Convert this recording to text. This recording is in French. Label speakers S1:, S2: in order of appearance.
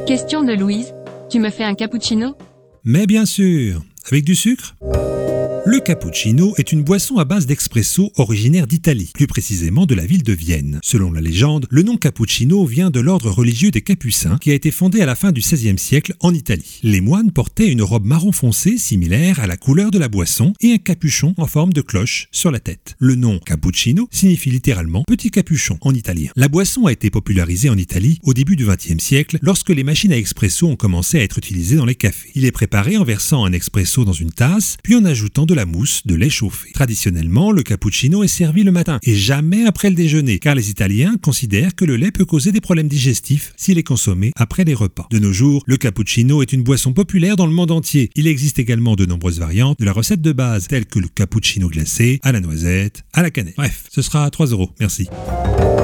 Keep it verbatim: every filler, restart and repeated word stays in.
S1: Question de Louise. Tu me fais un cappuccino?
S2: Mais bien sûr, avec du sucre ? Le cappuccino est une boisson à base d'espresso originaire d'Italie, plus précisément de la ville de Vienne. Selon la légende, le nom cappuccino vient de l'ordre religieux des Capucins qui a été fondé à la fin du seizième siècle en Italie. Les moines portaient une robe marron foncé similaire à la couleur de la boisson et un capuchon en forme de cloche sur la tête. Le nom cappuccino signifie littéralement petit capuchon en italien. La boisson a été popularisée en Italie au début du vingtième siècle lorsque les machines à expresso ont commencé à être utilisées dans les cafés. Il est préparé en versant un expresso dans une tasse puis en ajoutant de la mousse de lait chauffé. Traditionnellement, le cappuccino est servi le matin et jamais après le déjeuner, car les Italiens considèrent que le lait peut causer des problèmes digestifs s'il est consommé après les repas. De nos jours, le cappuccino est une boisson populaire dans le monde entier. Il existe également de nombreuses variantes de la recette de base, telles que le cappuccino glacé, à la noisette, à la cannelle. Bref, ce sera trois euros. Merci.